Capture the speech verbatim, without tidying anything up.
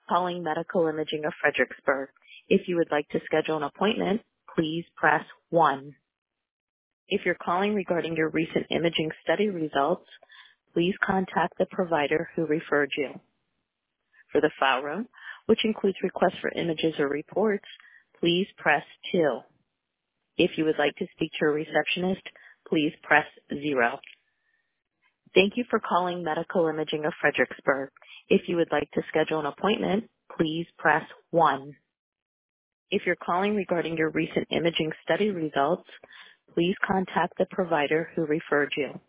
Calling Medical Imaging of Fredericksburg. If you would like to schedule an appointment, please press one. If you're calling regarding your recent imaging study results, please contact the provider who referred you. For the file room, which includes requests for images or reports, please press two. If you would like to speak to a receptionist, please press zero. Thank you for calling Medical Imaging of Fredericksburg. If you would like to schedule an appointment, please press one. If you're calling regarding your recent imaging study results, please contact the provider who referred you.